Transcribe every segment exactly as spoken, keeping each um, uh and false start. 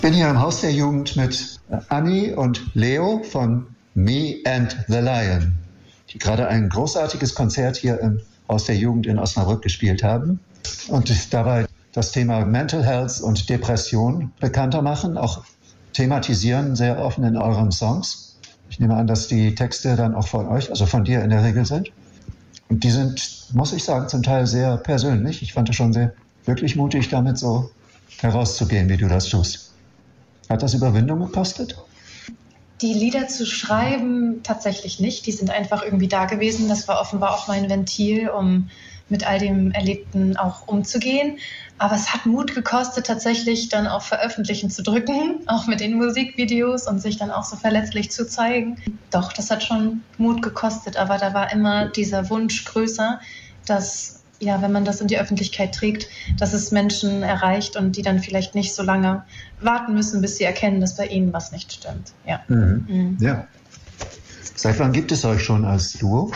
Ich bin hier im Haus der Jugend mit Anni und Leo von Me and the Lion, die gerade ein großartiges Konzert hier im Haus der Jugend in Osnabrück gespielt haben und dabei das Thema Mental Health und Depression bekannter machen, auch thematisieren sehr offen in euren Songs. Ich nehme an, dass die Texte dann auch von euch, also von dir in der Regel sind. Und die sind, muss ich sagen, zum Teil sehr persönlich. Ich fand es schon sehr wirklich mutig, damit so herauszugehen, wie du das tust. Hat das Überwindung gekostet? Die Lieder zu schreiben tatsächlich nicht. Die sind einfach irgendwie da gewesen. Das war offenbar auch mein Ventil, um mit all dem Erlebten auch umzugehen. Aber es hat Mut gekostet, tatsächlich dann auch veröffentlichen zu drücken, auch mit den Musikvideos und sich dann auch so verletzlich zu zeigen. Doch, das hat schon Mut gekostet, aber da war immer dieser Wunsch größer, dass, ja, wenn man das in die Öffentlichkeit trägt, dass es Menschen erreicht und die dann vielleicht nicht so lange warten müssen, bis sie erkennen, dass bei ihnen was nicht stimmt. Ja. Mhm. Mhm. Ja. Seit wann gibt es euch schon als Duo?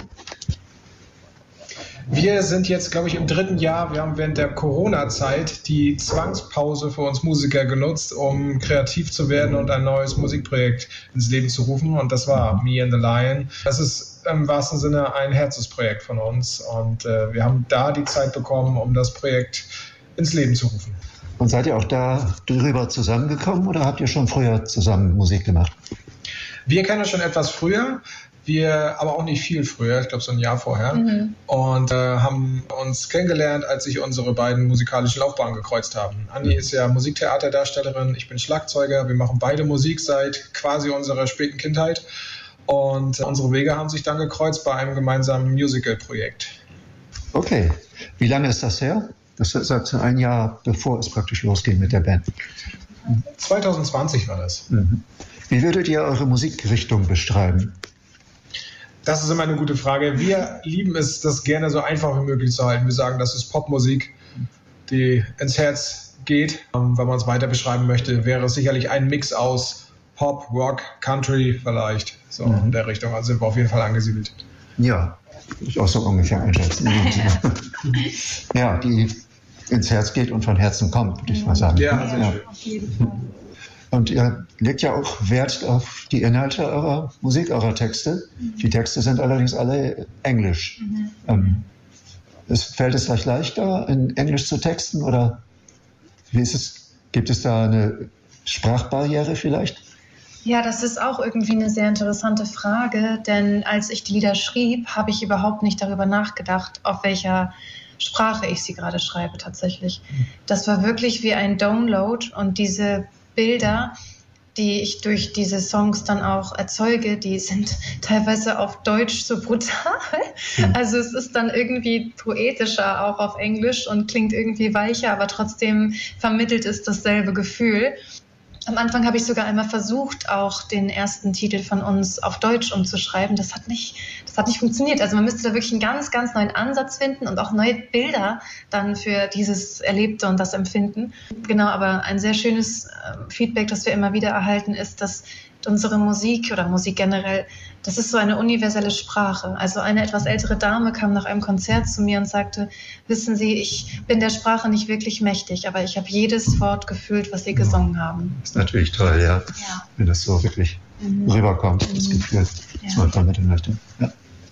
Wir sind jetzt, glaube ich, im dritten Jahr. Wir haben während der Corona-Zeit die Zwangspause für uns Musiker genutzt, um kreativ zu werden und ein neues Musikprojekt ins Leben zu rufen. Und das war Me and the Lion. Das ist im wahrsten Sinne ein Herzensprojekt von uns. Und äh, wir haben da die Zeit bekommen, um das Projekt ins Leben zu rufen. Und seid ihr auch da drüber zusammengekommen oder habt ihr schon früher zusammen Musik gemacht? Wir kennen uns schon etwas früher. Wir aber auch nicht viel früher, ich glaube so ein Jahr vorher, mhm. und äh, haben uns kennengelernt, als sich unsere beiden musikalischen Laufbahnen gekreuzt haben. Anni ist ja Musiktheaterdarstellerin, ich bin Schlagzeuger, wir machen beide Musik seit quasi unserer späten Kindheit und äh, unsere Wege haben sich dann gekreuzt bei einem gemeinsamen Musical-Projekt. Okay, wie lange ist das her? Das ist seit ein Jahr, bevor es praktisch losging mit der Band. zwanzig zwanzig war das. Mhm. Wie würdet ihr eure Musikrichtung beschreiben? Das ist immer eine gute Frage. Wir lieben es, das gerne so einfach wie möglich zu halten. Wir sagen, das ist Popmusik, die ins Herz geht. Wenn man es weiter beschreiben möchte, wäre es sicherlich ein Mix aus Pop, Rock, Country vielleicht. So mhm. in der Richtung. Also sind wir auf jeden Fall angesiedelt. Ja, ich auch so ungefähr einschätzen. Ja, die ins Herz geht und von Herzen kommt, würde ich mal sagen. Ja, sehr ja. schön. Auf jeden Fall. Und ihr legt ja auch Wert auf die Inhalte eurer Musik, eurer Texte. Mhm. Die Texte sind allerdings alle Englisch. Mhm. Ähm, es, fällt es euch leichter, in Englisch zu texten oder wie ist es? Gibt es da eine Sprachbarriere vielleicht? Ja, das ist auch irgendwie eine sehr interessante Frage, denn als ich die Lieder schrieb, habe ich überhaupt nicht darüber nachgedacht, auf welcher Sprache ich sie gerade schreibe tatsächlich. Das war wirklich wie ein Download und diese Bilder, die ich durch diese Songs dann auch erzeuge, die sind teilweise auf Deutsch so brutal. Also es ist dann irgendwie poetischer auch auf Englisch und klingt irgendwie weicher, aber trotzdem vermittelt es dasselbe Gefühl. Am Anfang habe ich sogar einmal versucht, auch den ersten Titel von uns auf Deutsch umzuschreiben. Das hat nicht, das hat nicht funktioniert. Also man müsste da wirklich einen ganz, ganz neuen Ansatz finden und auch neue Bilder dann für dieses Erlebte und das Empfinden. Genau, aber ein sehr schönes Feedback, das wir immer wieder erhalten, ist, dass unsere Musik oder Musik generell, das ist so eine universelle Sprache. Also eine etwas ältere Dame kam nach einem Konzert zu mir und sagte, wissen Sie, ich bin der Sprache nicht wirklich mächtig, aber ich habe jedes Wort gefühlt, was Sie gesungen haben. Das ist natürlich toll, ja, ja. Wenn das so wirklich mhm. rüberkommt, das mhm. Gefühl, das ja. man vermitteln möchte. Ja.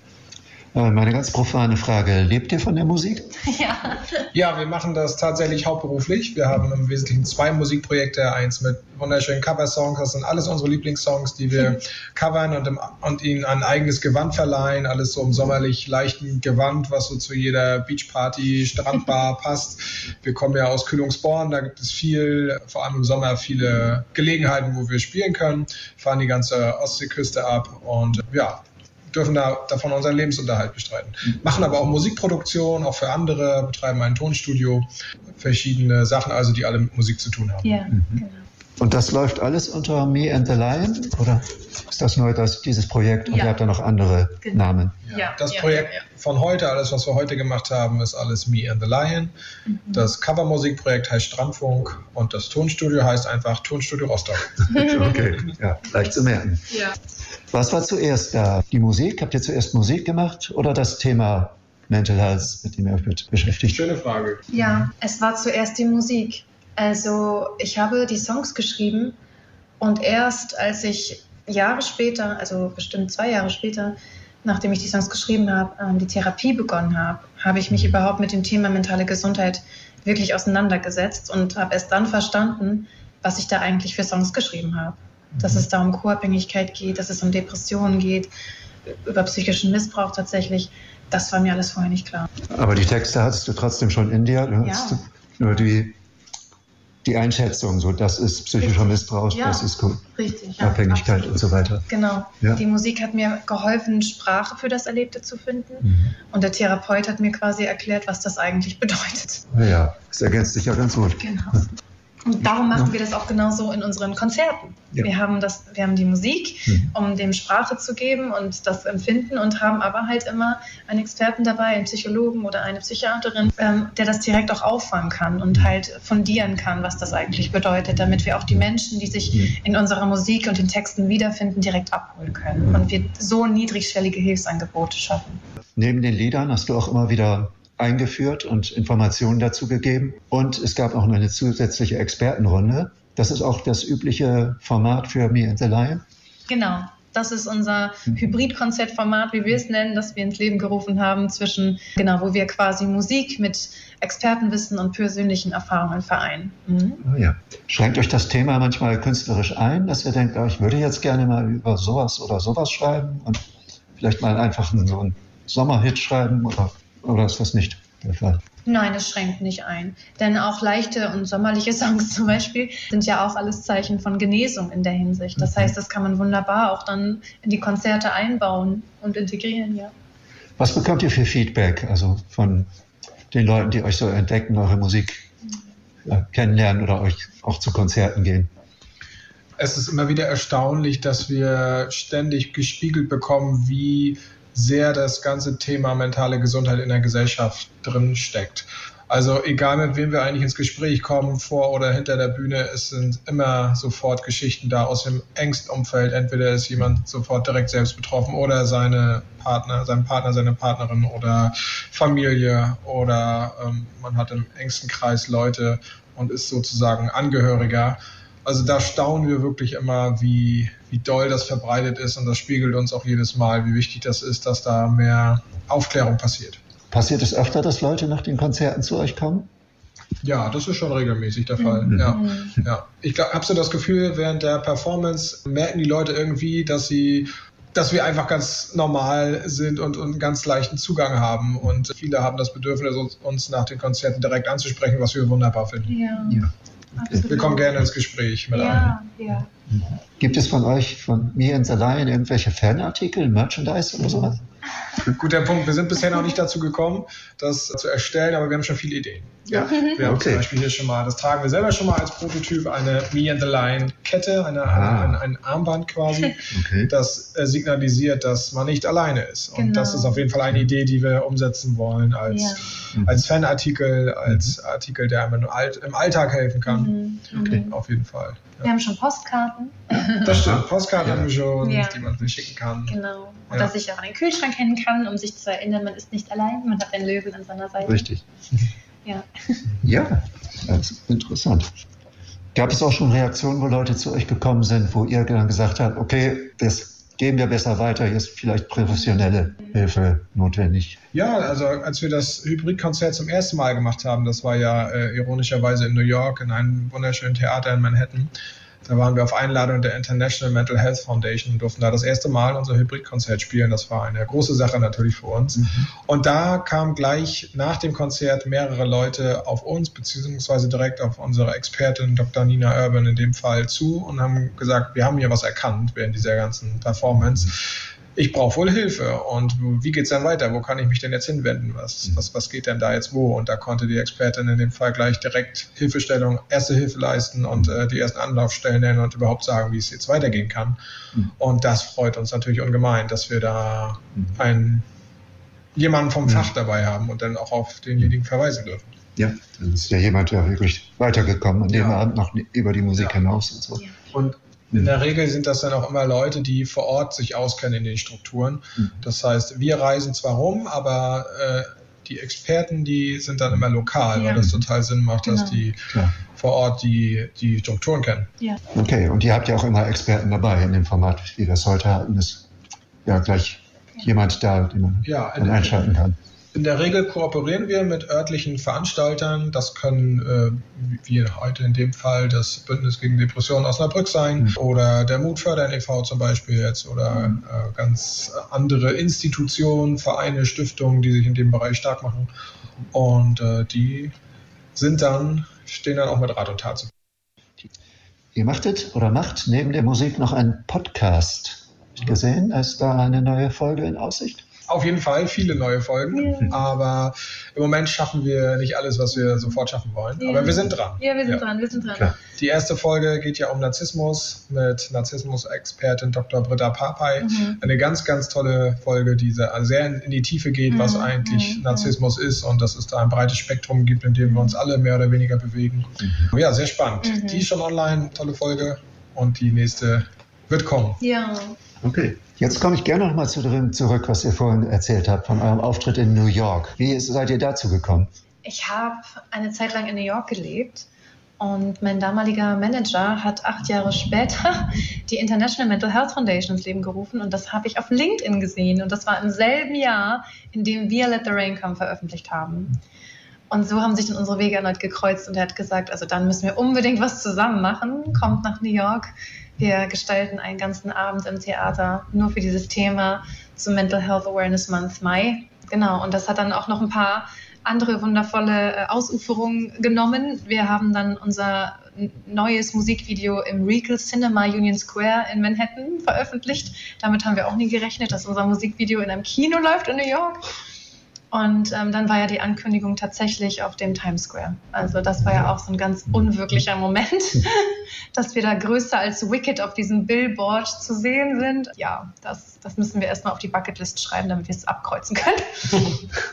Meine ganz profane Frage, lebt ihr von der Musik? Ja. Ja, wir machen das tatsächlich hauptberuflich. Wir haben im Wesentlichen zwei Musikprojekte, eins mit wunderschönen Coversongs, das sind alles unsere Lieblingssongs, die wir covern und, im, und ihnen ein eigenes Gewand verleihen, alles so im sommerlich leichten Gewand, was so zu jeder Beachparty, Strandbar passt. Wir kommen ja aus Kühlungsborn, da gibt es viel, vor allem im Sommer, viele Gelegenheiten, wo wir spielen können, fahren die ganze Ostseeküste ab und ja, dürfen da davon unseren Lebensunterhalt bestreiten. Machen aber auch Musikproduktion, auch für andere, betreiben ein Tonstudio, verschiedene Sachen, also die alle mit Musik zu tun haben. Ja, mhm. genau. Und das läuft alles unter Me and the Lion? Oder ist das nur das, dieses Projekt und ja. ihr habt da noch andere genau. Namen? Ja. Ja. Das Projekt ja, ja, ja. von heute, alles was wir heute gemacht haben, ist alles Me and the Lion. Mhm. Das Covermusikprojekt heißt Strandfunk und das Tonstudio heißt einfach Tonstudio Rostock. Okay, ja, leicht zu merken. Ja. Was war zuerst da? Die Musik? Habt ihr zuerst Musik gemacht oder das Thema Mental Health, mit dem ihr euch beschäftigt? Schöne Frage. Ja, es war zuerst die Musik. Also ich habe die Songs geschrieben und erst als ich Jahre später, also bestimmt zwei Jahre später, nachdem ich die Songs geschrieben habe, die Therapie begonnen habe, habe ich mich überhaupt mit dem Thema mentale Gesundheit wirklich auseinandergesetzt und habe erst dann verstanden, was ich da eigentlich für Songs geschrieben habe. Dass es da um Co-Abhängigkeit geht, dass es um Depressionen geht, über psychischen Missbrauch tatsächlich. Das war mir alles vorher nicht klar. Aber die Texte hattest du trotzdem schon in dir? Du ja. hast nur die, die Einschätzung, so das ist psychischer Richtig. Missbrauch, ja. das ist Richtig, ja, Abhängigkeit absolut. und so weiter. Genau. Ja. Die Musik hat mir geholfen, Sprache für das Erlebte zu finden. Mhm. Und der Therapeut hat mir quasi erklärt, was das eigentlich bedeutet. Ja, das ergänzt sich ja ganz gut. Genau. Und darum machen wir das auch genauso in unseren Konzerten. Ja. Wir haben das, wir haben die Musik, Mhm. um dem Sprache zu geben und das Empfinden und haben aber halt immer einen Experten dabei, einen Psychologen oder eine Psychiaterin, ähm, der das direkt auch auffangen kann und halt fundieren kann, was das eigentlich bedeutet, damit wir auch die Menschen, die sich Mhm. in unserer Musik und den Texten wiederfinden, direkt abholen können und wir so niedrigschwellige Hilfsangebote schaffen. Neben den Liedern hast du auch immer wieder eingeführt und Informationen dazu gegeben. Und es gab auch noch eine zusätzliche Expertenrunde. Das ist auch das übliche Format für Me and the Lion. Genau. Das ist unser Hybrid-Konzertformat, wie wir es nennen, das wir ins Leben gerufen haben, zwischen, genau, wo wir quasi Musik mit Expertenwissen und persönlichen Erfahrungen vereinen. Mhm. Oh ja. Schränkt euch das Thema manchmal künstlerisch ein, dass ihr denkt, oh, ich würde jetzt gerne mal über sowas oder sowas schreiben und vielleicht mal einfach so einen Sommerhit schreiben oder, oder ist das nicht der Fall? Nein, es schränkt nicht ein. Denn auch leichte und sommerliche Songs zum Beispiel sind ja auch alles Zeichen von Genesung in der Hinsicht. Das heißt, das kann man wunderbar auch dann in die Konzerte einbauen und integrieren, ja. Was bekommt ihr für Feedback, also von den Leuten, die euch so entdecken, eure Musik ja, kennenlernen oder euch auch zu Konzerten gehen? Es ist immer wieder erstaunlich, dass wir ständig gespiegelt bekommen, wie sehr das ganze Thema mentale Gesundheit in der Gesellschaft drin steckt. Also egal mit wem wir eigentlich ins Gespräch kommen, vor oder hinter der Bühne, es sind immer sofort Geschichten da aus dem engsten Umfeld. Entweder ist jemand sofort direkt selbst betroffen oder seine Partner, sein Partner, seine Partnerin oder Familie oder ähm, man hat im engsten Kreis Leute und ist sozusagen Angehöriger. Also da staunen wir wirklich immer, wie, wie doll das verbreitet ist und das spiegelt uns auch jedes Mal, wie wichtig das ist, dass da mehr Aufklärung passiert. Passiert es öfter, dass Leute nach den Konzerten zu euch kommen? Ja, das ist schon regelmäßig der Fall. Mhm. Ja, ja. Ich habe so das Gefühl, während der Performance merken die Leute irgendwie, dass sie dass wir einfach ganz normal sind und, und einen ganz leichten Zugang haben. Und viele haben das Bedürfnis, uns nach den Konzerten direkt anzusprechen, was wir wunderbar finden. Ja. Ja. Absolut. Wir kommen gerne ins Gespräch mit Ja, allen. ja. Gibt es von euch, von Me and the Lion, irgendwelche Fanartikel, Merchandise oder sowas? Guter Punkt. Wir sind bisher noch nicht dazu gekommen, das zu erstellen, aber wir haben schon viele Ideen. Ja. Wir haben Okay. zum Beispiel hier schon mal, das tragen wir selber schon mal als Prototyp, eine Me and the Lion Kette, eine, Ah. eine, ein Armband quasi, Okay. das äh, signalisiert, dass man nicht alleine ist. Und Genau. das ist auf jeden Fall eine Idee, die wir umsetzen wollen als, Ja. als Fanartikel, als Artikel, der einem im, Alt, im Alltag helfen kann. Mhm. Okay. Mhm. Auf jeden Fall. Wir haben schon Postkarten. Das stimmt. Postkarten Ja. haben wir schon, Ja. die man sich schicken kann. Genau. Und Ja. dass ich auch an den Kühlschrank hängen kann, um sich zu erinnern, man ist nicht allein, man hat einen Löwen an seiner Seite. Richtig. Ja. Ja, das ist interessant. Gab es auch schon Reaktionen, wo Leute zu euch gekommen sind, wo ihr dann gesagt habt, okay, das gehen wir besser weiter, hier ist vielleicht professionelle Hilfe notwendig? Ja, also als wir das Hybridkonzert zum ersten Mal gemacht haben, das war ja äh, ironischerweise in New York in einem wunderschönen Theater in Manhattan. Da waren wir auf Einladung der International Mental Health Foundation und durften da das erste Mal unser Hybridkonzert spielen. Das war eine große Sache natürlich für uns. Mhm. Und da kamen gleich nach dem Konzert mehrere Leute auf uns, beziehungsweise direkt auf unsere Expertin Doktor Nina Urban in dem Fall zu und haben gesagt, wir haben hier was erkannt während dieser ganzen Performance. Ich brauche wohl Hilfe und wie geht's dann weiter? Wo kann ich mich denn jetzt hinwenden? Was, was, was geht denn da jetzt wo? Und da konnte die Expertin in dem Fall gleich direkt Hilfestellung, erste Hilfe leisten und äh, die ersten Anlaufstellen nennen und überhaupt sagen, wie es jetzt weitergehen kann. Mhm. Und das freut uns natürlich ungemein, dass wir da Mhm. einen, jemanden vom Ja. Fach dabei haben und dann auch auf denjenigen verweisen dürfen. Ja, dann ist ja jemand ja wirklich weitergekommen an dem Ja. Abend noch über die Musik Ja. hinaus und so. Ja. Und in der Regel sind das dann auch immer Leute, die vor Ort sich auskennen in den Strukturen. Mhm. Das heißt, wir reisen zwar rum, aber äh, die Experten, die sind dann immer lokal, Ja. weil das total Sinn macht, dass Genau. die Klar. vor Ort die, die Strukturen kennen. Ja. Okay, und ihr habt ja auch immer Experten dabei in dem Format, wie wir es heute hatten. Ist ja gleich jemand da, den man Ja, dann einschalten kann. In der Regel kooperieren wir mit örtlichen Veranstaltern. Das können, äh, wie heute in dem Fall, das Bündnis gegen Depressionen Osnabrück sein Mhm. oder der Mutfördern e V zum Beispiel jetzt oder Mhm. äh, ganz andere Institutionen, Vereine, Stiftungen, die sich in dem Bereich stark machen. Und äh, die sind dann, stehen dann auch mit Rat und Tat zu. Ihr machtet oder macht neben der Musik noch einen Podcast. Habt ihr gesehen? Ist da eine neue Folge in Aussicht? Auf jeden Fall viele neue Folgen, Ja. aber im Moment schaffen wir nicht alles, was wir sofort schaffen wollen. Ja. Aber wir sind dran. Ja, wir sind dran, wir sind dran. Klar. Die erste Folge geht ja um Narzissmus mit Narzissmus-Expertin Doktor Britta Papay. Mhm. Eine ganz, ganz tolle Folge, die sehr sehr in die Tiefe geht, was Mhm. eigentlich Mhm. Narzissmus ist und dass es da ein breites Spektrum gibt, in dem wir uns alle mehr oder weniger bewegen. Ja, sehr spannend. Mhm. Die ist schon online, tolle Folge und die nächste wird kommen. Ja. Okay. Jetzt komme ich gerne noch mal zu dem zurück, was ihr vorhin erzählt habt, von eurem Auftritt in New York. Wie seid ihr dazu gekommen? Ich habe eine Zeit lang in New York gelebt und mein damaliger Manager hat acht Jahre später die International Mental Health Foundation ins Leben gerufen und das habe ich auf LinkedIn gesehen und das war im selben Jahr, in dem wir Let the Rain Come veröffentlicht haben. Und so haben sich dann unsere Wege erneut gekreuzt und er hat gesagt, also dann müssen wir unbedingt was zusammen machen, kommt nach New York. Wir gestalten einen ganzen Abend im Theater nur für dieses Thema zum Mental Health Awareness Month Mai. Genau, und das hat dann auch noch ein paar andere wundervolle äh, Ausuferungen genommen. Wir haben dann unser n- neues Musikvideo im Regal Cinema Union Square in Manhattan veröffentlicht. Damit haben wir auch nie gerechnet, dass unser Musikvideo in einem Kino läuft in New York. Und ähm, dann war ja die Ankündigung tatsächlich auf dem Times Square. Also das war ja auch so ein ganz unwirklicher Moment, dass wir da größer als Wicked auf diesem Billboard zu sehen sind. Ja, das, das müssen wir erstmal auf die Bucketlist schreiben, damit wir es abkreuzen können.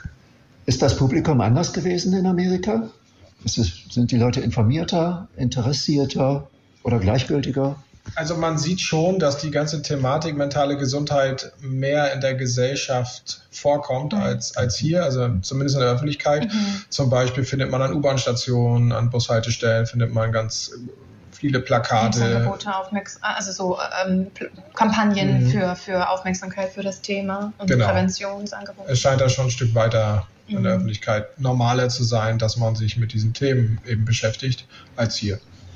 Ist das Publikum anders gewesen in Amerika? Ist es, sind die Leute informierter, interessierter oder gleichgültiger? Also man sieht schon, dass die ganze Thematik mentale Gesundheit mehr in der Gesellschaft vorkommt Mhm. als, als hier, also zumindest in der Öffentlichkeit. Mhm. Zum Beispiel findet man an U-Bahn-Stationen, an Bushaltestellen, findet man ganz viele Plakate. Angebote, Aufmerks- also so ähm, P- Kampagnen Mhm. für, für Aufmerksamkeit für das Thema und Genau. Präventionsangebote. Es scheint da schon ein Stück weiter in der Mhm. Öffentlichkeit normaler zu sein, dass man sich mit diesen Themen eben beschäftigt, als hier.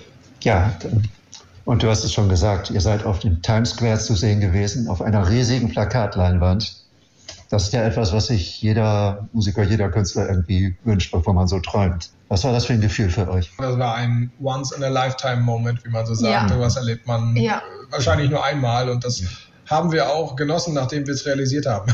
Ja, und du hast es schon gesagt, ihr seid auf dem Times Square zu sehen gewesen, auf einer riesigen Plakatleinwand. Das ist ja etwas, was sich jeder Musiker, jeder Künstler irgendwie wünscht, bevor man so träumt. Was war das für ein Gefühl für euch? Das war ein Once-in-a-Lifetime-Moment, wie man so sagt. Ja. Was erlebt man Ja. äh, wahrscheinlich nur einmal und das haben wir auch genossen, nachdem wir es realisiert haben.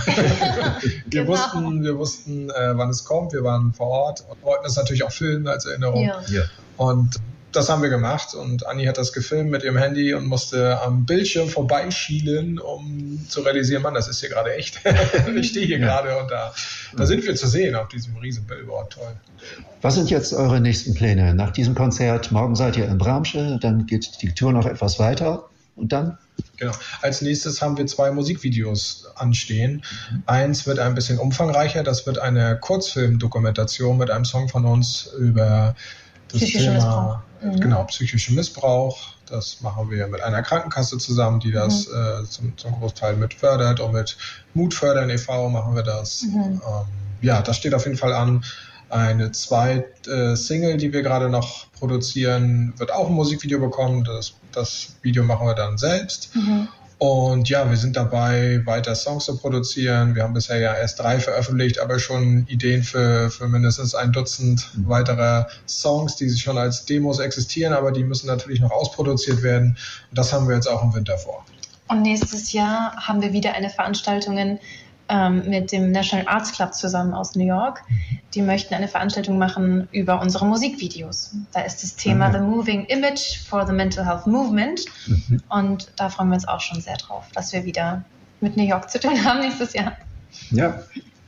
wir, Genau. wussten, wir wussten, äh, wann es kommt, wir waren vor Ort und wollten das natürlich auch filmen als Erinnerung. Ja. Ja. Und das haben wir gemacht und Anni hat das gefilmt mit ihrem Handy und musste am Bildschirm vorbeischielen, um zu realisieren, Mann, das ist hier gerade echt. Ich stehe hier Ja. gerade und da, da sind wir zu sehen auf diesem riesen Billboard. Toll. Was sind jetzt eure nächsten Pläne? Nach diesem Konzert, morgen seid ihr in Bramsche, dann geht die Tour noch etwas weiter und dann? Genau. Als nächstes haben wir zwei Musikvideos anstehen. Eins wird ein bisschen umfangreicher. Das wird eine Kurzfilmdokumentation mit einem Song von uns über das Psychischer Thema Missbrauch. Mhm. genau, psychischen Missbrauch. Das machen wir mit einer Krankenkasse zusammen, die das äh, zum, zum Großteil mit fördert. Und mit Mutfördern e V machen wir das. Mhm. Ähm, ja, das steht auf jeden Fall an. Eine zweite äh, Single, die wir gerade noch produzieren, wird auch ein Musikvideo bekommen. Das, das Video machen wir dann selbst. Mhm. Und ja, wir sind dabei, weiter Songs zu produzieren. Wir haben bisher ja erst drei veröffentlicht, aber schon Ideen für, für mindestens ein Dutzend weiterer Songs, die schon als Demos existieren, aber die müssen natürlich noch ausproduziert werden. Und das haben wir jetzt auch im Winter vor. Und nächstes Jahr haben wir wieder eine Veranstaltung ähm, mit dem National Arts Club zusammen aus New York. Die möchten eine Veranstaltung machen über unsere Musikvideos. Da ist das Thema Mhm. The Moving Image for the Mental Health Movement. Mhm. Und da freuen wir uns auch schon sehr drauf, dass wir wieder mit New York zu tun haben nächstes Jahr. Ja.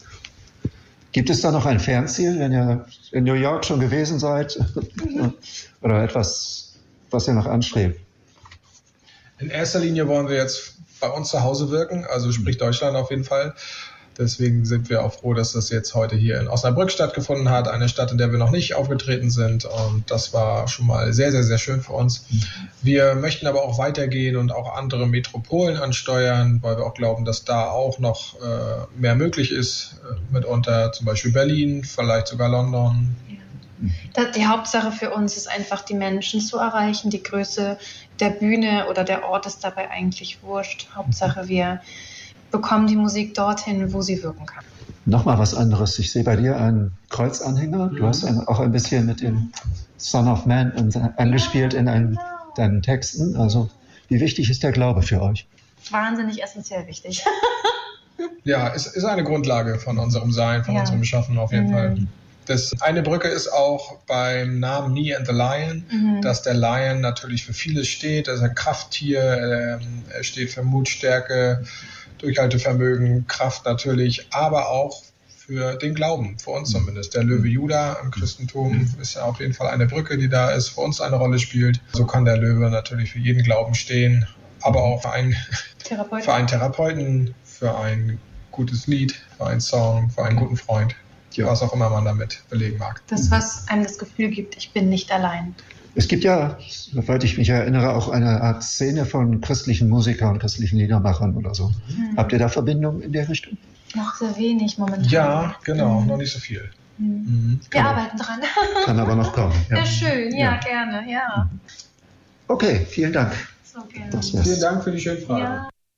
Gibt es da noch ein Fernziel, wenn ihr in New York schon gewesen seid? Oder etwas, was ihr noch anstrebt? In erster Linie wollen wir jetzt bei uns zu Hause wirken, also sprich Deutschland auf jeden Fall. Deswegen sind wir auch froh, dass das jetzt heute hier in Osnabrück stattgefunden hat, eine Stadt, in der wir noch nicht aufgetreten sind. Und das war schon mal sehr, sehr, sehr schön für uns. Wir möchten aber auch weitergehen und auch andere Metropolen ansteuern, weil wir auch glauben, dass da auch noch äh, mehr möglich ist. Äh, mitunter zum Beispiel Berlin, vielleicht sogar London. Ja. Die Hauptsache für uns ist einfach, die Menschen zu erreichen. Die Größe der Bühne oder der Ort ist dabei eigentlich wurscht. Hauptsache, wir bekommen die Musik dorthin, wo sie wirken kann. Nochmal was anderes. Ich sehe bei dir einen Kreuzanhänger. Du hast ein, auch ein bisschen mit dem Son of Man angespielt in einen, deinen Texten. Also wie wichtig ist der Glaube für euch? Wahnsinnig essentiell wichtig. Ja, es ist eine Grundlage von unserem Sein, von ja. unserem Schaffen auf jeden mhm. Fall. Das eine Brücke ist auch beim Namen Me and the Lion, mhm. dass der Lion natürlich für vieles steht. Er ist ein Krafttier, er steht für Mut, Stärke, Durchhaltevermögen, Kraft natürlich, aber auch für den Glauben, für uns zumindest. Der Löwe Juda im Christentum ist ja auf jeden Fall eine Brücke, die da ist, für uns eine Rolle spielt. So kann der Löwe natürlich für jeden Glauben stehen, aber auch für einen Therapeuten, für einen, Therapeuten, für ein gutes Lied, für einen Song, für einen guten Freund, ja. was auch immer man damit belegen mag. Das, was einem das Gefühl gibt, ich bin nicht allein. Es gibt ja, soweit ich mich erinnere, auch eine Art Szene von christlichen Musikern, christlichen Liedermachern oder so. Mhm. Habt ihr da Verbindungen in der Richtung? Noch sehr wenig momentan. Ja, genau, mhm. noch nicht so viel. Mhm. Mhm. Wir Kann arbeiten dran. Kann aber noch kommen. Ja, ja schön, ja, ja, gerne, ja. Okay, vielen Dank. So gerne. Vielen Dank für die schönen Fragen. Ja.